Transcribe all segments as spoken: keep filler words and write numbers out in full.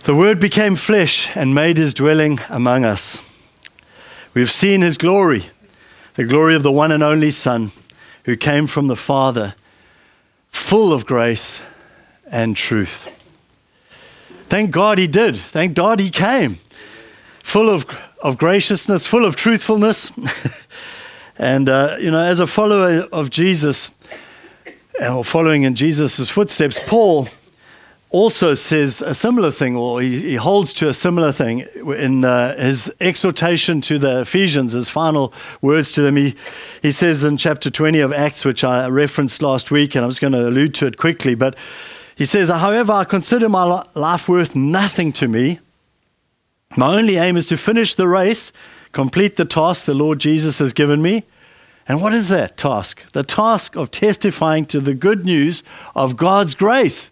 The Word became flesh and made his dwelling among us. We've seen his glory, the glory of the one and only Son who came from the Father, full of grace and truth. Thank God he did. Thank God he came, full of, of graciousness, full of truthfulness. And, uh, you know, as a follower of Jesus, or following in Jesus' footsteps, Paul also says a similar thing, or he, he holds to a similar thing in uh, his exhortation to the Ephesians, his final words to them. He, he says in chapter twenty of Acts, which I referenced last week, and I'm just going to allude to it quickly, but he says, however, I consider my life worth nothing to me. My only aim is to finish the race, complete the task the Lord Jesus has given me. And what is that task? The task of testifying to the good news of God's grace.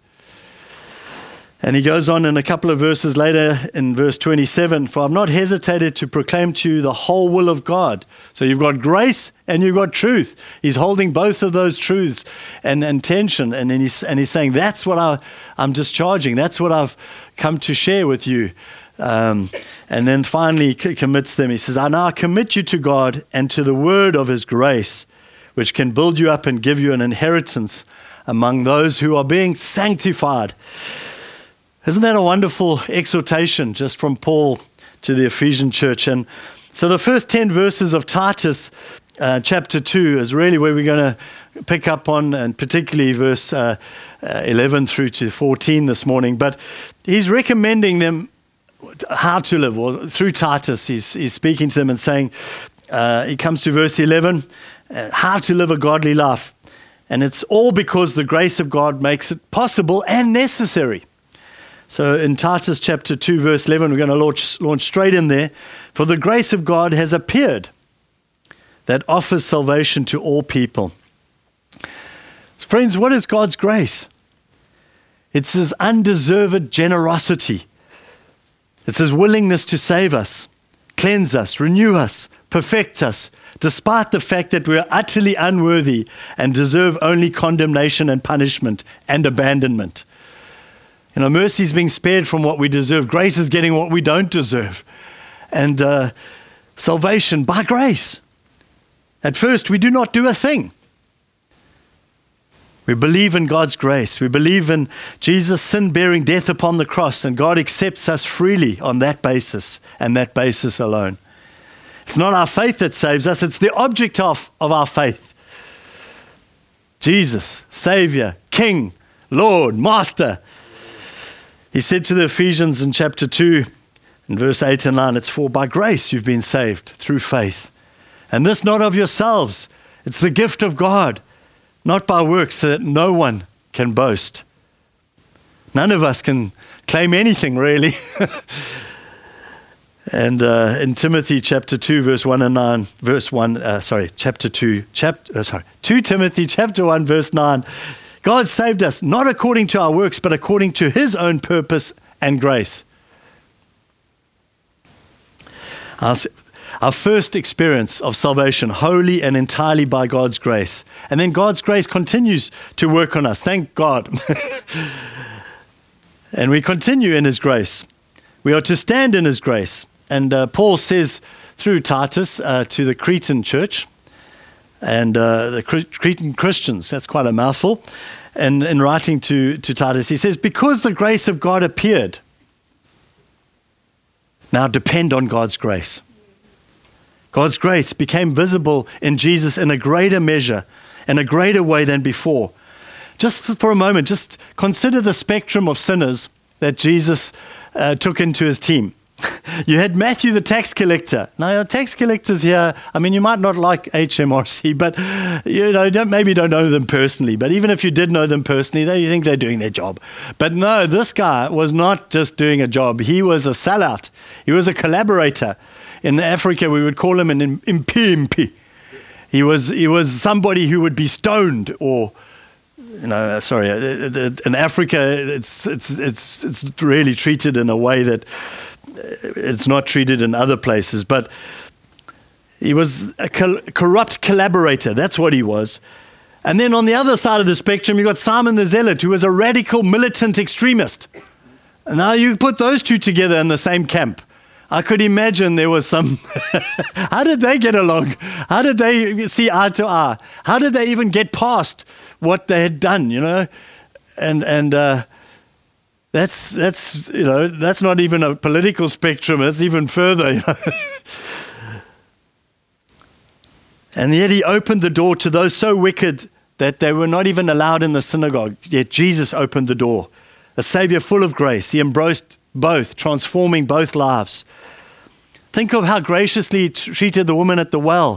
And he goes on in a couple of verses later in verse twenty-seven, for I've not hesitated to proclaim to you the whole will of God. So you've got grace and you've got truth. He's holding both of those truths and, and tension. And then he's, and he's saying, that's what I, I'm discharging. That's what I've come to share with you. Um, and then finally he commits them. He says, I now commit you to God and to the word of his grace, which can build you up and give you an inheritance among those who are being sanctified. Isn't that a wonderful exhortation just from Paul to the Ephesian church? And so the first ten verses of Titus uh, chapter two is really where we're going to pick up on, and particularly verse uh, uh, eleven through to fourteen this morning. But he's recommending them how to live, or through Titus he's, he's speaking to them and saying, uh, he comes to verse eleven, uh, how to live a godly life. And it's all because the grace of God makes it possible and necessary. So in Titus chapter two, verse eleven, we're going to launch, launch straight in there. For the grace of God has appeared that offers salvation to all people. So friends, what is God's grace? It's his undeserved generosity. It's his willingness to save us, cleanse us, renew us, perfect us, despite the fact that we're utterly unworthy and deserve only condemnation and punishment and abandonment. You know, mercy is being spared from what we deserve. Grace is getting what we don't deserve. And uh, salvation by grace. At first, we do not do a thing. We believe in God's grace. We believe in Jesus' sin-bearing death upon the cross, and God accepts us freely on that basis and that basis alone. It's not our faith that saves us. It's the object of, of our faith. Jesus, Savior, King, Lord, Master. He said to the Ephesians in chapter two, in verse eight and nine, it's for by grace you've been saved through faith. And this not of yourselves. It's the gift of God, not by works, so that no one can boast. None of us can claim anything, really. And uh, in Timothy chapter two, verse one and nine, verse one, uh, sorry, chapter two, chapter, uh, sorry, two Timothy chapter one, verse nine, God saved us not according to our works, but according to his own purpose and grace. Our, our first experience of salvation, wholly and entirely by God's grace. And then God's grace continues to work on us. Thank God. And we continue in his grace. We are to stand in his grace. And uh, Paul says through Titus uh, to the Cretan church, and uh, the Cretan Christians, that's quite a mouthful, and in writing to, to Titus, he says, because the grace of God appeared, now depend on God's grace. God's grace became visible in Jesus in a greater measure, in a greater way than before. Just for a moment, just consider the spectrum of sinners that Jesus uh, took into his team. You had Matthew the tax collector. Now, tax collectors here, I mean, you might not like H M R C, but you know, don't, maybe don't know them personally. But even if you did know them personally, they, you think they're doing their job. But no, this guy was not just doing a job. He was a sellout. He was a collaborator. In Africa, we would call him an impimpi. He was he was somebody who would be stoned, or you know, sorry, in Africa, it's it's it's it's really treated in a way that it's not treated in other places, but he was a col- corrupt collaborator. That's what he was. And then on the other side of the spectrum, you got Simon the Zealot, who was a radical militant extremist. Now you put those two together in the same camp. I could imagine there was some, how did they get along? How did they see eye to eye? How did they even get past what they had done, you know? And and uh, that's, that's you know, that's not even a political spectrum, it's even further. You know? And yet he opened the door to those so wicked that they were not even allowed in the synagogue. Yet Jesus opened the door. A Savior full of grace. He embraced both, transforming both lives. Think of how graciously he t- treated the woman at the well,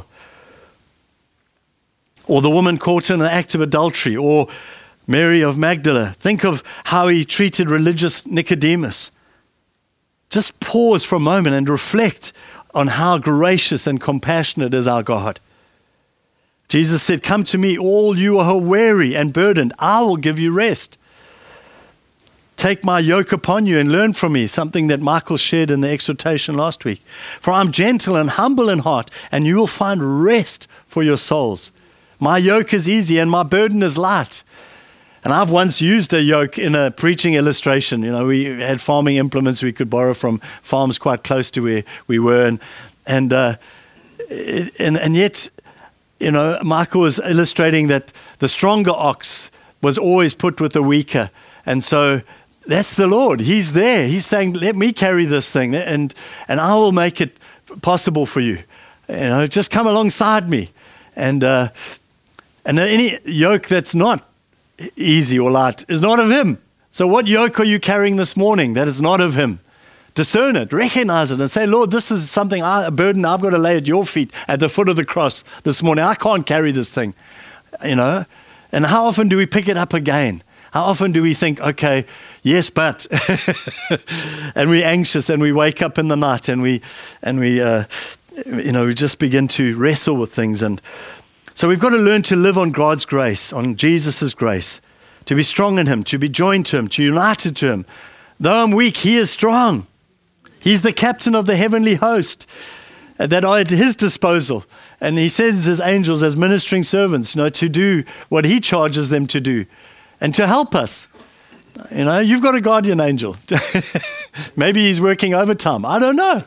or the woman caught in an act of adultery, or Mary of Magdala. Think of how he treated religious Nicodemus. Just pause for a moment and reflect on how gracious and compassionate is our God. Jesus said, "Come to me, all you who are weary and burdened, I will give you rest. Take my yoke upon you and learn from me," something that Michael shared in the exhortation last week. "For I'm gentle and humble in heart, and you will find rest for your souls. My yoke is easy and my burden is light." And I've once used a yoke in a preaching illustration. You know, we had farming implements we could borrow from farms quite close to where we were. And and uh, and, and yet, you know, Michael was illustrating that the stronger ox was always put with the weaker. And so that's the Lord. He's there. He's saying, "Let me carry this thing, and and I will make it possible for you. You know, just come alongside me." And uh, and any yoke that's not easy or light is not of Him. So what yoke are you carrying this morning that is not of Him? Discern it, recognize it, and say, "Lord, this is something, I, a burden I've got to lay at your feet at the foot of the cross this morning. I can't carry this thing." You know. And how often do we pick it up again? How often do we think, okay, yes, but, and we're anxious and we wake up in the night and we, and we, uh, you know, we just begin to wrestle with things. And so we've got to learn to live on God's grace, on Jesus' grace, to be strong in Him, to be joined to Him, to be united to Him. Though I'm weak, He is strong. He's the captain of the heavenly host that are at His disposal. And He sends His angels as ministering servants, you know, to do what He charges them to do. And to help us. You know, you've got a guardian angel. Maybe he's working overtime. I don't know.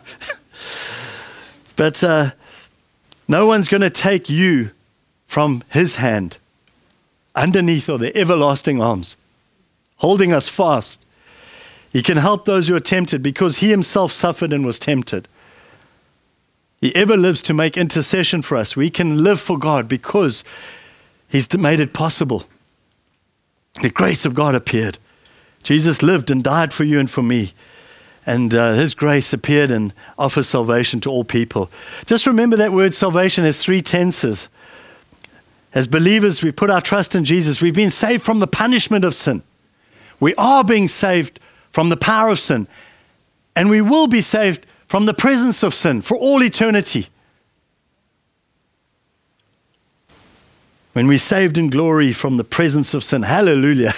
But uh, no one's going to take you from His hand underneath of the everlasting arms, holding us fast. He can help those who are tempted because He Himself suffered and was tempted. He ever lives to make intercession for us. We can live for God because He's made it possible. The grace of God appeared. Jesus lived and died for you and for me. And uh, His grace appeared and offers salvation to all people. Just remember that word salvation has three tenses. As believers, we put our trust in Jesus. We've been saved from the punishment of sin. We are being saved from the power of sin. And we will be saved from the presence of sin for all eternity. When we're saved in glory from the presence of sin. Hallelujah.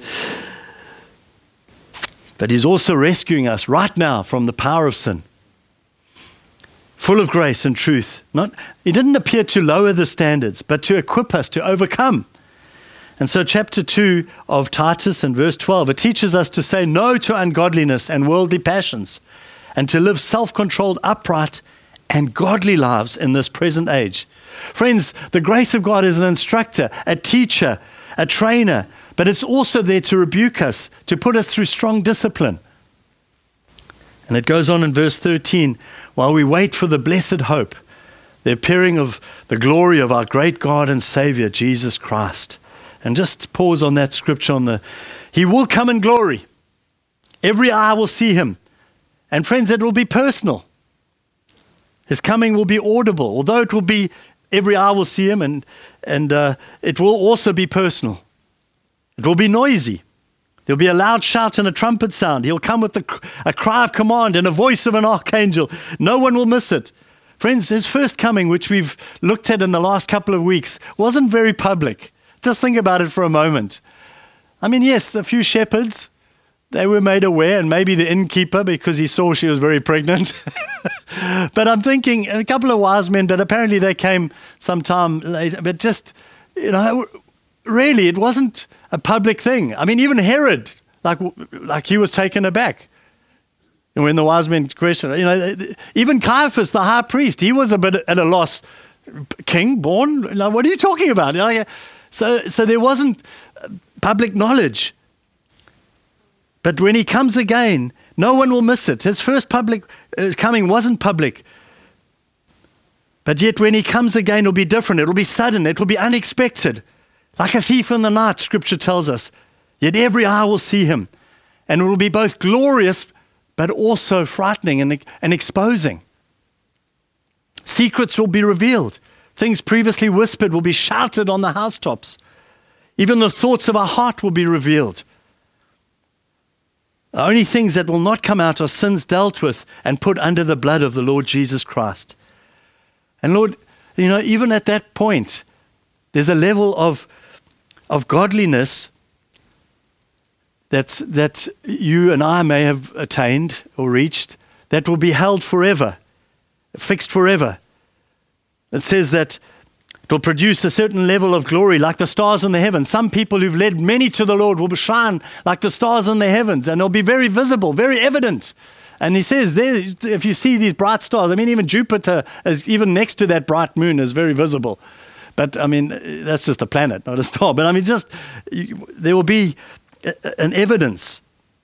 But He's also rescuing us right now from the power of sin. Full of grace and truth. Not, He didn't appear to lower the standards, but to equip us to overcome. And so chapter two of Titus and verse twelve, it teaches us to say no to ungodliness and worldly passions, and to live self-controlled, upright, and godly lives in this present age. Friends, the grace of God is an instructor, a teacher, a trainer, but it's also there to rebuke us, to put us through strong discipline. And it goes on in verse thirteen, while we wait for the blessed hope, the appearing of the glory of our great God and Savior, Jesus Christ. And just pause on that scripture on the, He will come in glory. Every eye will see Him. And friends, it will be personal. His coming will be audible, although it will be, every eye will see Him, and, and uh, it will also be personal. It will be noisy. There'll be a loud shout and a trumpet sound. He'll come with a, a cry of command and a voice of an archangel. No one will miss it. Friends, His first coming, which we've looked at in the last couple of weeks, wasn't very public. Just think about it for a moment. I mean, yes, a few shepherds, they were made aware, and maybe the innkeeper because he saw she was very pregnant. But I'm thinking a couple of wise men, but apparently they came sometime later. But just, you know, really, it wasn't a public thing. I mean, even Herod, like, like he was taken aback. And when the wise men questioned, you know, even Caiaphas, the high priest, he was a bit at a loss. King born? Like, what are you talking about? You know, so, so there wasn't public knowledge. But when he comes again, no one will miss it. His first public uh, coming wasn't public. But yet when he comes again, it'll be different. It'll be sudden. It will be unexpected. Like a thief in the night, Scripture tells us. Yet every eye will see him. And it will be both glorious, but also frightening and, and exposing. Secrets will be revealed. Things previously whispered will be shouted on the housetops. Even the thoughts of our heart will be revealed. The only things that will not come out are sins dealt with and put under the blood of the Lord Jesus Christ. And Lord, you know, even at that point, there's a level of, of godliness that's, that you and I may have attained or reached that will be held forever, fixed forever. It says that it will produce a certain level of glory like the stars in the heavens. Some people who've led many to the Lord will shine like the stars in the heavens, and they'll be very visible, very evident. And he says there, if you see these bright stars, I mean, even Jupiter, is even next to that bright moon, is very visible. But, I mean, that's just a planet, not a star. But, I mean, just, you, there will be an evidence.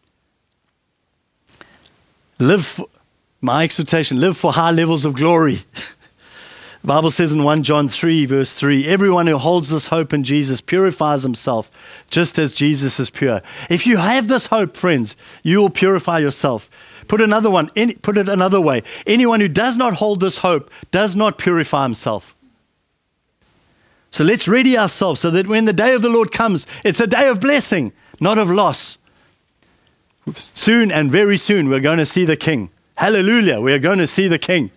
Live, for, my exhortation, live for high levels of glory. The Bible says in First John three, verse three, everyone who holds this hope in Jesus purifies himself, just as Jesus is pure. If you have this hope, friends, you will purify yourself. Put another one, any, put it another way. Anyone who does not hold this hope does not purify himself. So let's ready ourselves so that when the day of the Lord comes, it's a day of blessing, not of loss. Soon and very soon, we're going to see the King. Hallelujah, we are going to see the King.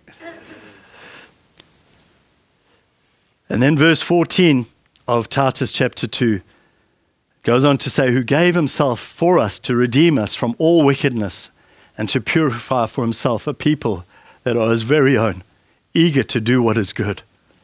And then verse fourteen of Titus chapter two goes on to say, who gave himself for us to redeem us from all wickedness and to purify for himself a people that are his very own, eager to do what is good.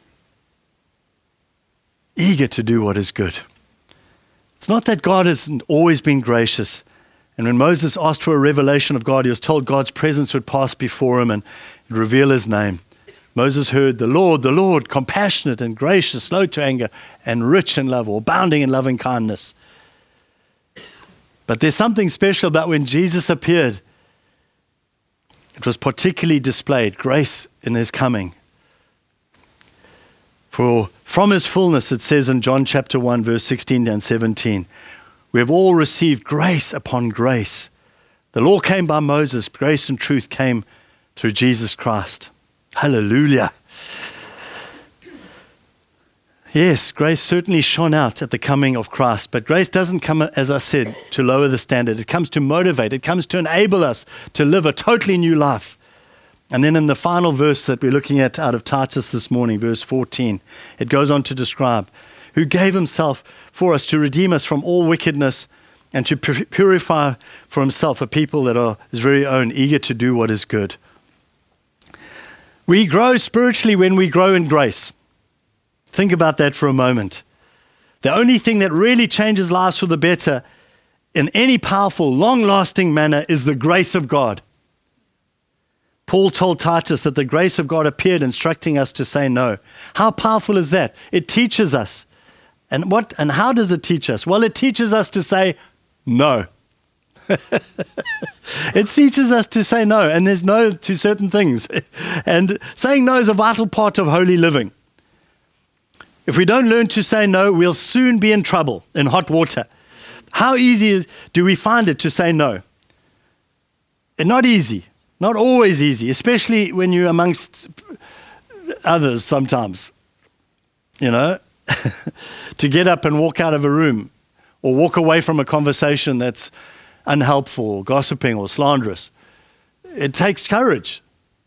Eager to do what is good. It's not that God hasn't always been gracious. And when Moses asked for a revelation of God, he was told God's presence would pass before him and reveal his name. Moses heard the Lord, the Lord, compassionate and gracious, slow to anger, and rich in love, or abounding in loving kindness. But there's something special about when Jesus appeared. It was particularly displayed, grace in his coming. For from his fullness, it says in John chapter one, verse sixteen and seventeen, we have all received grace upon grace. The law came by Moses, grace and truth came through Jesus Christ. Hallelujah. Yes, grace certainly shone out at the coming of Christ, but grace doesn't come, as I said, to lower the standard. It comes to motivate. It comes to enable us to live a totally new life. And then in the final verse that we're looking at out of Titus this morning, verse fourteen, it goes on to describe who gave himself for us to redeem us from all wickedness and to purify for himself a people that are his very own, eager to do what is good. We grow spiritually when we grow in grace. Think about that for a moment. The only thing that really changes lives for the better in any powerful, long-lasting manner is the grace of God. Paul told Titus that the grace of God appeared instructing us to say no. How powerful is that? It teaches us. And what? And how does it teach us? Well, it teaches us to say no. It teaches us to say no, and there's no to certain things. And saying no is a vital part of holy living. If we don't learn to say no, we'll soon be in trouble, in hot water. How easy is, do we find it to say no? It's not easy, not always easy, especially when you're amongst others sometimes. You know, to get up and walk out of a room or walk away from a conversation that's unhelpful or gossiping or slanderous. It takes courage.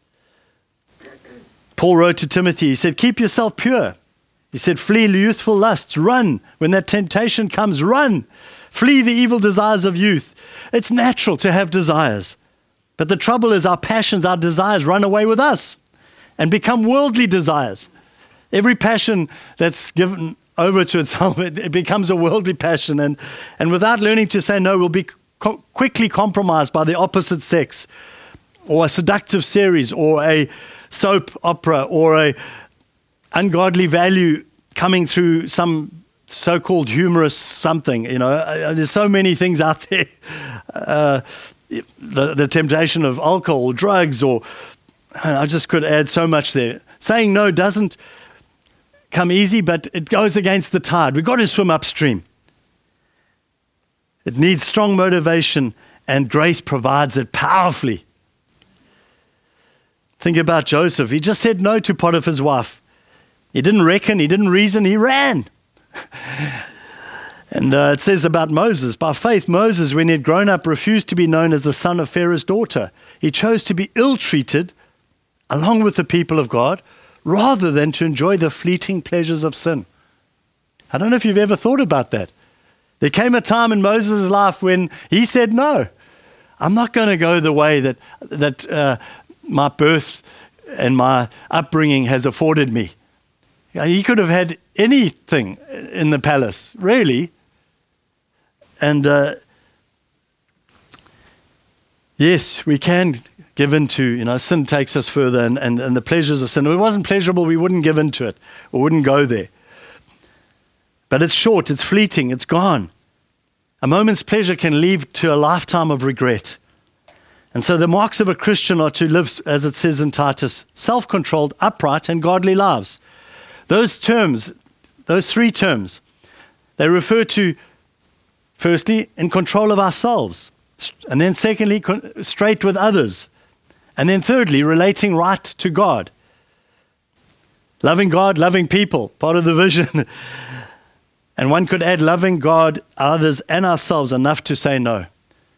Paul wrote to Timothy, he said, keep yourself pure. He said, flee youthful lusts, run. When that temptation comes, run. Flee the evil desires of youth. It's natural to have desires. But the trouble is our passions, our desires run away with us and become worldly desires. Every passion that's given over to itself, it, it becomes a worldly passion. And, and without learning to say no, we'll be co- quickly compromised by the opposite sex, or a seductive series, or a soap opera, or a ungodly value coming through some so-called humorous something. You know, uh, there's so many things out there. Uh, the, the temptation of alcohol, drugs, or I just could add so much there. Saying no doesn't come easy, but it goes against the tide. We've got to swim upstream. It needs strong motivation, and grace provides it powerfully. Think about Joseph. He just said no to Potiphar's wife. He didn't reckon, he didn't reason, he ran. And uh, it says about Moses, by faith, Moses, when he had grown up, refused to be known as the son of Pharaoh's daughter. He chose to be ill-treated along with the people of God, rather than to enjoy the fleeting pleasures of sin. I don't know if you've ever thought about that. There came a time in Moses' life when he said, no, I'm not going to go the way that, that uh, my birth and my upbringing has afforded me. He could have had anything in the palace, really. And uh, yes, we can give into, you know, sin takes us further, and, and, and the pleasures of sin. If it wasn't pleasurable, we wouldn't give into it or wouldn't go there. But it's short, it's fleeting, it's gone. A moment's pleasure can lead to a lifetime of regret. And so the marks of a Christian are to live, as it says in Titus, self-controlled, upright, and godly lives. Those terms, those three terms, they refer to, firstly, in control of ourselves, and then secondly, straight with others, and then thirdly, relating right to God. Loving God, loving people, part of the vision. And one could add loving God, others, and ourselves enough to say no.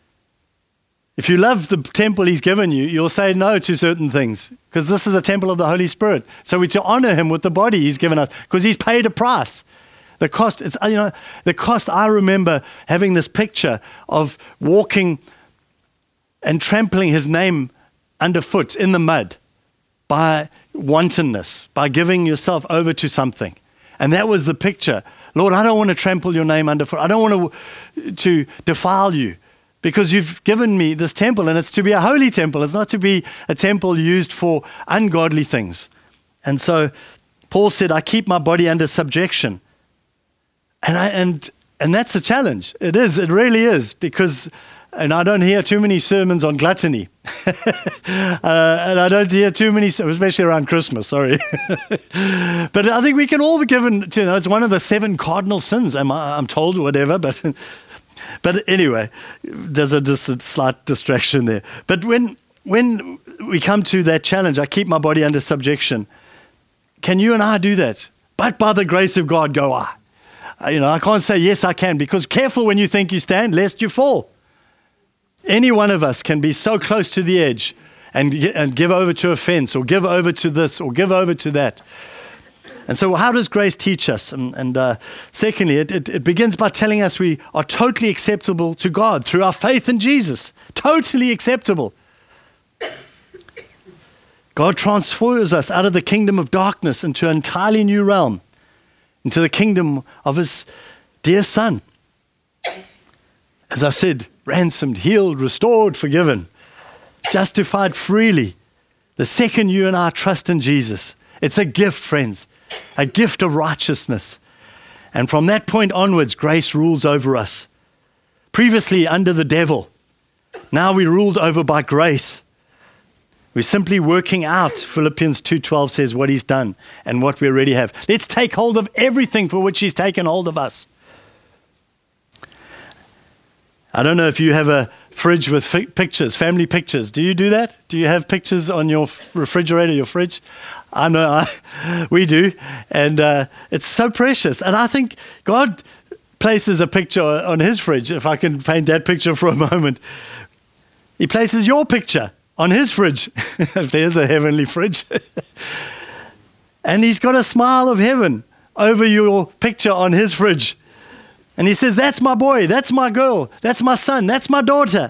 If you love the temple he's given you, you'll say no to certain things, because this is a temple of the Holy Spirit. So we're to honor him with the body he's given us, because he's paid a price. The cost, it's, you know, the cost, I remember having this picture of walking and trampling his name underfoot in the mud by wantonness, by giving yourself over to something. And that was the picture. Lord, I don't want to trample your name underfoot. I don't want to, to defile you, because you've given me this temple, and it's to be a holy temple. It's not to be a temple used for ungodly things. And so Paul said, I keep my body under subjection. And I, and and that's a challenge. It is. It really is, because, and I don't hear too many sermons on gluttony. uh, and I don't hear too many, especially around Christmas, sorry. But I think we can all be given to, you know, it's one of the seven cardinal sins, I'm, I'm told, whatever, but... But anyway, there's a, just a slight distraction there. But when when we come to that challenge, I keep my body under subjection. Can you and I do that? But by the grace of God, go I. Uh, you know, I can't say, yes, I can, because careful when you think you stand, lest you fall. Any one of us can be so close to the edge and, and give over to offense, or give over to this, or give over to that. And so how does grace teach us? And, and uh, secondly, it, it, it begins by telling us we are totally acceptable to God through our faith in Jesus. Totally acceptable. God transfers us out of the kingdom of darkness into an entirely new realm, into the kingdom of his dear Son. As I said, ransomed, healed, restored, forgiven, justified freely. The second you and I trust in Jesus, it's a gift, friends. A gift of righteousness. And from that point onwards, grace rules over us. Previously under the devil, now we're ruled over by grace. We're simply working out, Philippians two twelve says, what he's done and what we already have. Let's take hold of everything for which he's taken hold of us. I don't know if you have a fridge with fi- pictures, family pictures. Do you do that? Do you have pictures on your refrigerator, your fridge? I know I, we do. And uh, it's so precious. And I think God places a picture on his fridge, if I can paint that picture for a moment. He places your picture on his fridge, if there's a heavenly fridge. And he's got a smile of heaven over your picture on his fridge. And he says, that's my boy, that's my girl, that's my son, that's my daughter.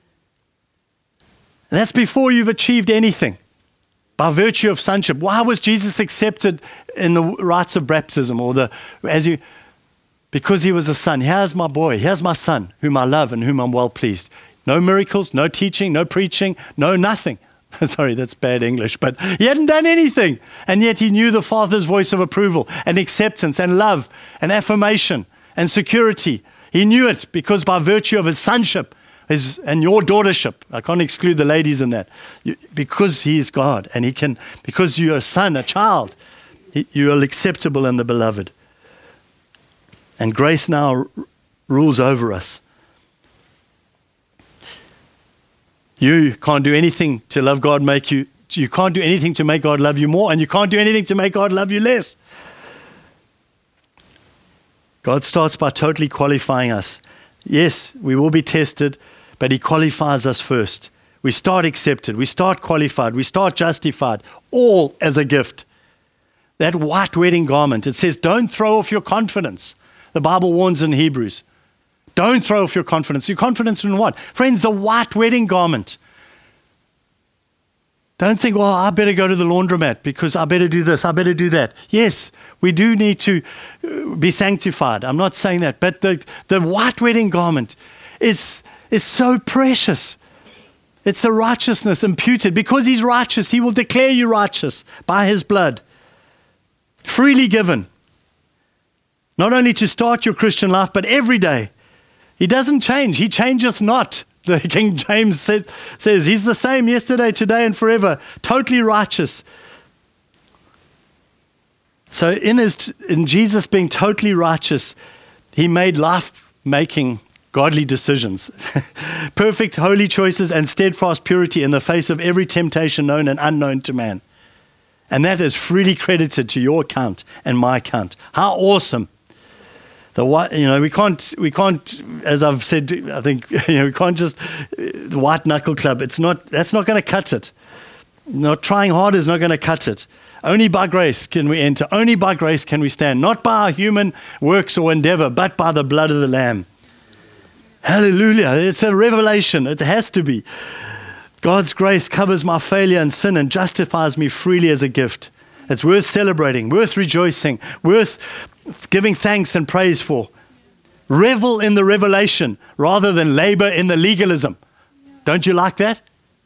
And that's before you've achieved anything, by virtue of sonship. Why was Jesus accepted in the rites of baptism, or the as you? because he was a son. Here's my boy. Here's my son, whom I love and whom I'm well pleased. No miracles, no teaching, no preaching, no nothing. Sorry, that's bad English, but he hadn't done anything. And yet he knew the Father's voice of approval and acceptance and love and affirmation and security. He knew it because by virtue of his sonship his, and your daughtership, I can't exclude the ladies in that, you, because he is God and he can, because you're a son, a child, he, you are acceptable in the beloved. And grace now r- rules over us. You can't do anything to love God, make you, you can't do anything to make God love you more, and you can't do anything to make God love you less. God starts by totally qualifying us. Yes, we will be tested, but he qualifies us first. We start accepted, we start qualified, we start justified, all as a gift. That white wedding garment, it says, don't throw off your confidence. The Bible warns in Hebrews. Don't throw off your confidence. Your confidence in what? Friends, the white wedding garment. Don't think, well, I better go to the laundromat because I better do this, I better do that. Yes, we do need to be sanctified. I'm not saying that. But the, the white wedding garment is, is so precious. It's a righteousness imputed. Because he's righteous, he will declare you righteous by his blood. Freely given. Not only to start your Christian life, but every day. He doesn't change. He changeth not. The King James said, says he's the same yesterday, today, and forever. Totally righteous. So in his, in Jesus being totally righteous, he made life-making godly decisions. Perfect holy choices and steadfast purity in the face of every temptation known and unknown to man. And that is freely credited to your account and my account. How awesome. The white, you know, we can't, we can't, as I've said, I think, you know, we can't just, the white knuckle club, it's not, that's not going to cut it. Not trying hard is not going to cut it. Only by grace can we enter. Only by grace can we stand. Not by our human works or endeavor, but by the blood of the Lamb. Hallelujah. It's a revelation. It has to be. God's grace covers my failure and sin and justifies me freely as a gift. It's worth celebrating, worth rejoicing, worth giving thanks and praise for. Revel in the revelation rather than labor in the legalism. Don't you like that?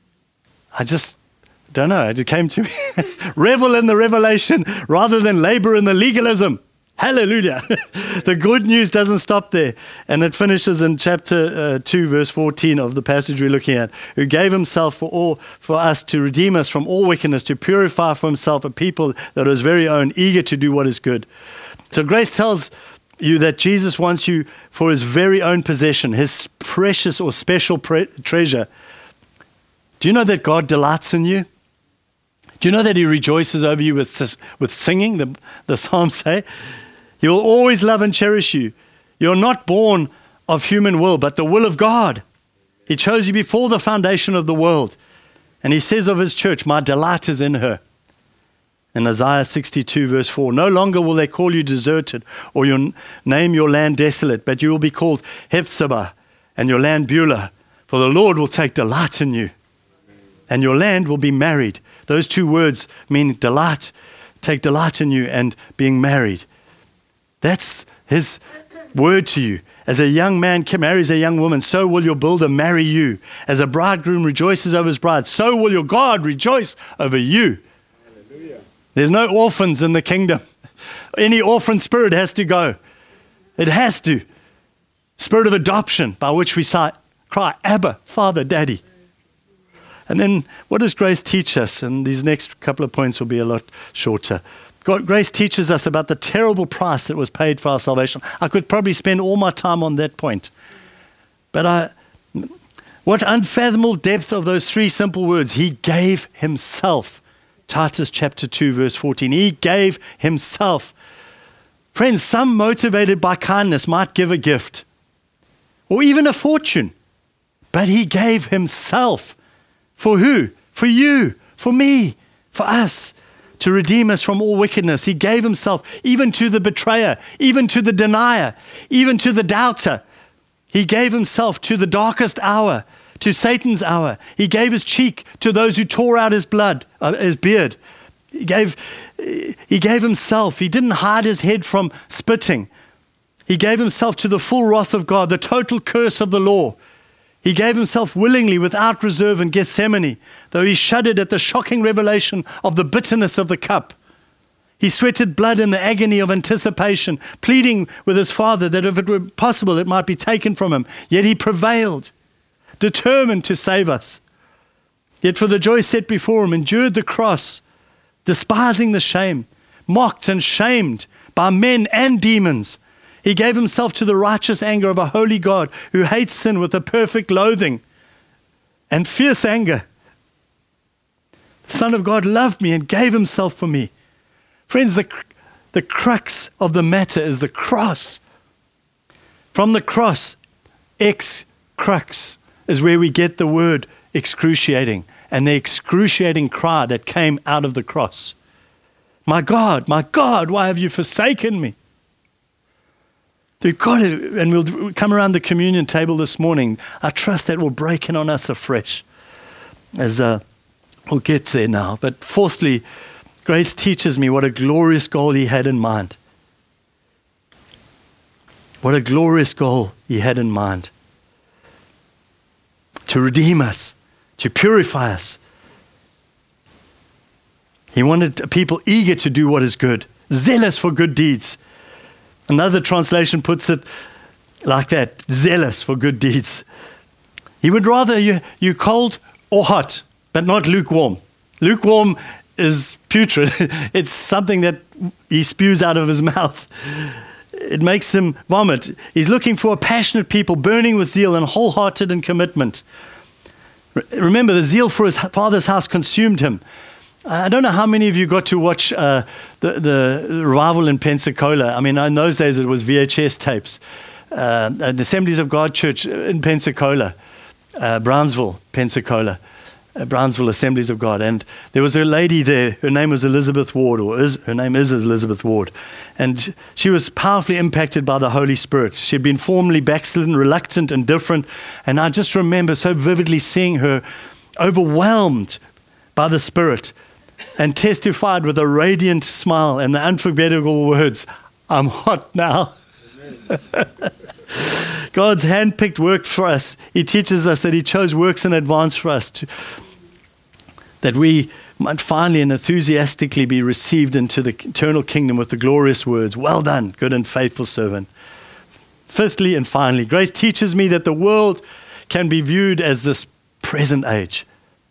I just don't know. It came to me. Revel in the revelation rather than labor in the legalism. Hallelujah. The good news doesn't stop there. And it finishes in chapter uh, two, verse fourteen of the passage we're looking at. Who gave himself for all, for us to redeem us from all wickedness, to purify for himself a people that are his very own, eager to do what is good. So grace tells you that Jesus wants you for his very own possession, his precious or special pre- treasure. Do you know that God delights in you? Do you know that he rejoices over you with, with singing, the, the Psalms say? He will always love and cherish you. You're not born of human will, but the will of God. He chose you before the foundation of the world. And he says of his church, my delight is in her. In Isaiah sixty-two, verse four, no longer will they call you deserted or your, name your land desolate, but you will be called Hephzibah and your land Beulah, for the Lord will take delight in you, and your land will be married. Those two words mean delight, take delight in you, and being married. That's his word to you. As a young man marries a young woman, so will your builder marry you. As a bridegroom rejoices over his bride, so will your God rejoice over you. Hallelujah. There's no orphans in the kingdom. Any orphan spirit has to go. It has to. Spirit of adoption by which we cry, Abba, Father, Daddy. And then what does grace teach us? And these next couple of points will be a lot shorter. God, grace teaches us about the terrible price that was paid for our salvation. I could probably spend all my time on that point. But I, what unfathomable depth of those three simple words. He gave himself. Titus chapter two, verse fourteen. He gave himself. Friends, some motivated by kindness might give a gift or even a fortune. But he gave himself. For who? For you, for me, for us. To redeem us from all wickedness. He gave himself even to the betrayer, even to the denier, even to the doubter. He gave himself to the darkest hour, to Satan's hour. He gave his cheek to those who tore out his blood, uh, his beard. He gave, he gave himself. He didn't hide his head from spitting. He He gave himself to the full wrath of God, the total curse of the law. He gave himself willingly without reserve in Gethsemane, though he shuddered at the shocking revelation of the bitterness of the cup. He sweated blood in the agony of anticipation, pleading with his Father that if it were possible, it might be taken from him. Yet he prevailed, determined to save us. Yet for the joy set before him, endured the cross, despising the shame, mocked and shamed by men and demons. He gave himself to the righteous anger of a holy God who hates sin with a perfect loathing and fierce anger. The Son of God loved me and gave himself for me. Friends, the, the crux of the matter is the cross. From the cross, ex crux is where we get the word excruciating and the excruciating cry that came out of the cross. My God, my God, why have you forsaken me? We've got to, and we'll come around the communion table this morning. I trust that will break in on us afresh. As uh, we'll get there now. But fourthly, grace teaches me what a glorious goal he had in mind. What a glorious goal he had in mind. To redeem us, to purify us. He wanted people eager to do what is good, zealous for good deeds. Another translation puts it like that, zealous for good deeds. He would rather you, you cold or hot, but not lukewarm. Lukewarm is putrid. It's something that he spews out of his mouth. It makes him vomit. He's looking for a passionate people, burning with zeal and wholehearted in commitment. Remember, the zeal for his Father's house consumed him. I don't know how many of you got to watch uh, the, the revival in Pensacola. I mean, in those days it was V H S tapes. Uh, the Assemblies of God Church in Pensacola, uh, Brownsville, Pensacola, uh, Brownsville Assemblies of God. And there was a lady there, her name was Elizabeth Ward, or is, her name is Elizabeth Ward. And she was powerfully impacted by the Holy Spirit. She had been formerly backslidden, reluctant, and different. And I just remember so vividly seeing her overwhelmed by the Spirit, and testified with a radiant smile and the unforgettable words, I'm hot now. God's handpicked work for us. He teaches us that he chose works in advance for us, to, that we might finally and enthusiastically be received into the eternal kingdom with the glorious words, well done, good and faithful servant. Fifthly and finally, grace teaches me that the world can be viewed as this present age.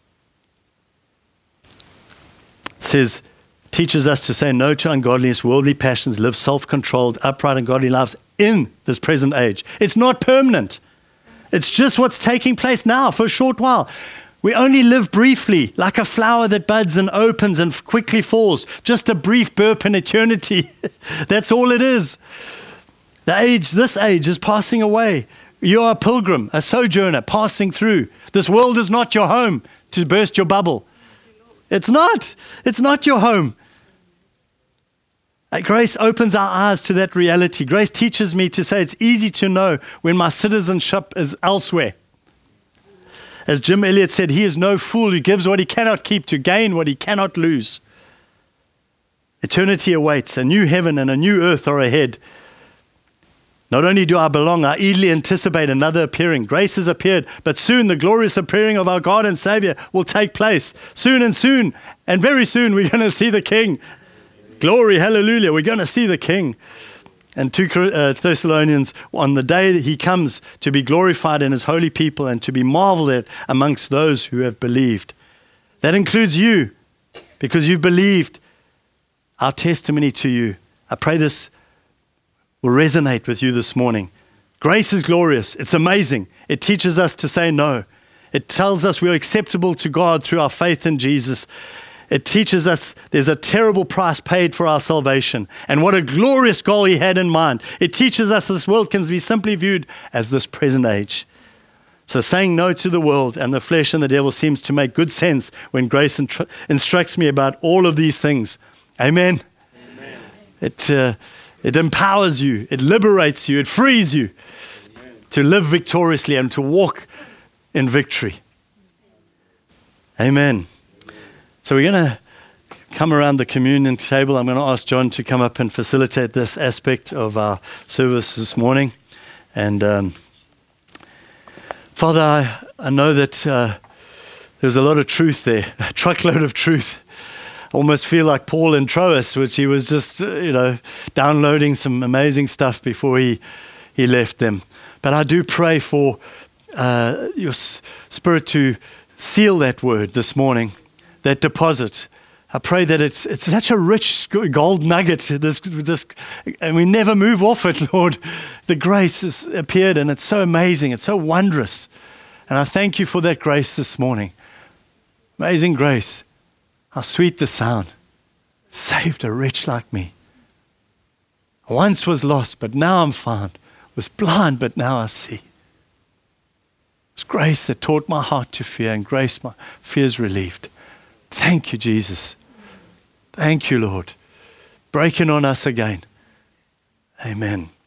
It says, teaches us to say no to ungodliness, worldly passions, live self-controlled, upright and godly lives in this present age. It's not permanent. It's just what's taking place now for a short while. We only live briefly, like a flower that buds and opens and quickly falls. Just a brief burp in eternity. That's all it is. The age, this age is passing away. You are a pilgrim, a sojourner, passing through. This world is not your home to burst your bubble. It's not. It's not your home. Grace opens our eyes to that reality. Grace teaches me to say it's easy to know when my citizenship is elsewhere. As Jim Elliot said, he is no fool who gives what he cannot keep to gain what he cannot lose. Eternity awaits. A new heaven and a new earth are ahead. Not only do I belong, I eagerly anticipate another appearing. Grace has appeared, but soon the glorious appearing of our God and Savior will take place. Soon and soon, and very soon, we're going to see the King. Glory, hallelujah, we're going to see the King. And two Thessalonians, on the day that he comes to be glorified in his holy people and to be marveled at amongst those who have believed. That includes you, because you've believed our testimony to you. I pray this will resonate with you this morning. Grace is glorious. It's amazing. It teaches us to say no. It tells us we are acceptable to God through our faith in Jesus. It teaches us there's a terrible price paid for our salvation. And what a glorious goal he had in mind. It teaches us this world can be simply viewed as this present age. So saying no to the world and the flesh and the devil seems to make good sense when grace intru- instructs me about all of these things. Amen. Amen. It uh, It empowers you, it liberates you, it frees you Amen. To live victoriously and to walk in victory. Amen. So we're going to come around the communion table. I'm going to ask John to come up and facilitate this aspect of our service this morning. And um, Father, I, I know that uh, there's a lot of truth there, a truckload of truth. I almost feel like Paul in Troas, which he was just, uh, you know, downloading some amazing stuff before he, he left them. But I do pray for uh, your s- Spirit to seal that word this morning, that deposit. I pray that it's it's such a rich gold nugget, this, this, and we never move off it, Lord. The grace has appeared, and it's so amazing. It's so wondrous. And I thank you for that grace this morning. Amazing grace. How sweet the sound. Saved a wretch like me. I once was lost, but now I'm found. Was blind, but now I see. It's grace that taught my heart to fear, and grace my fears relieved. Thank you, Jesus. Thank you, Lord. Breaking on us again. Amen.